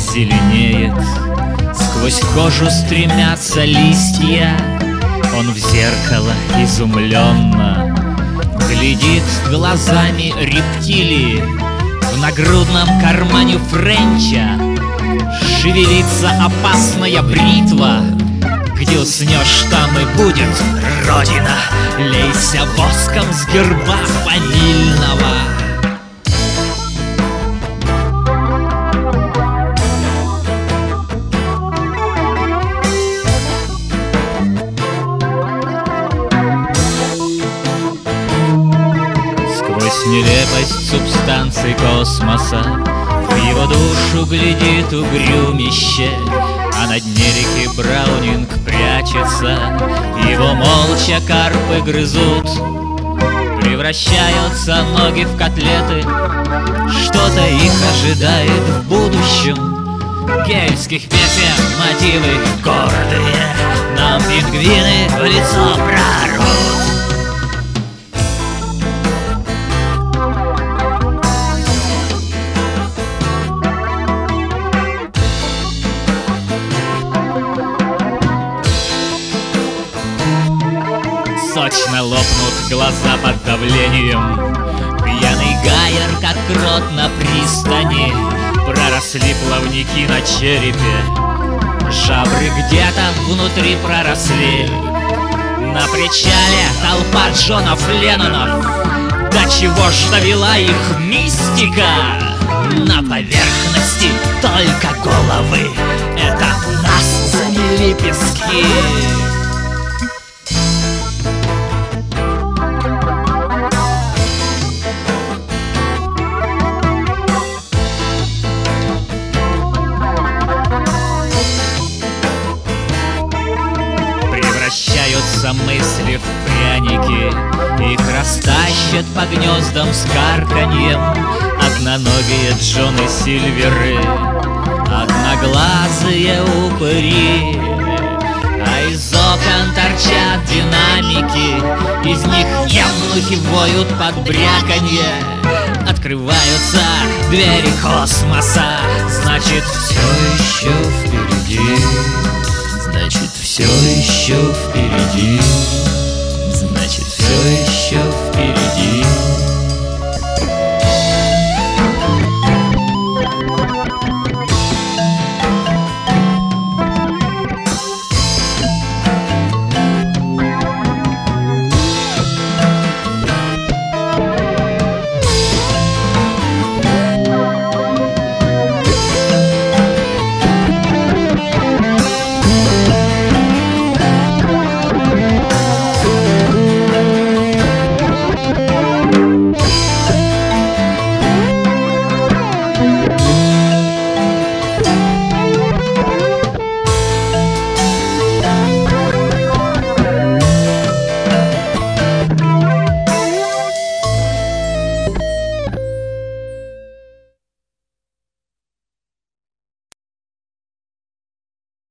зеленеет, сквозь кожу стремятся листья. Он в зеркало изумленно глядит глазами рептилии. В нагрудном кармане френча шевелится опасная бритва. Где уснешь, там и будет Родина. Лейся воском с герба фамильного. Сквозь нелепость субстанций космоса в его душу глядит угрюмище. А на дне реки Браунинг прячется, его молча карпы грызут. Превращаются ноги в котлеты, что-то их ожидает в будущем. Гельских песен мотивы гордые нам пингвины в лицо прорвут. Сочно лопнут глаза под давлением. Пьяный гайер, как крот на пристани. Проросли плавники на черепе. Жабры где-то внутри проросли. На причале толпа Джонов Леннонов. До чего ж довела их мистика? На поверхности только головы. Это нас замели пески. Превращаются мысли в пряники, их растащат по гнездам с карканьем. Одноногие Джоны Сильверы, одноглазые упыри. А из окон торчат динамики, из них евнухи воют под бряканье. Открываются двери космоса, значит, все еще впереди. Значит, все еще впереди.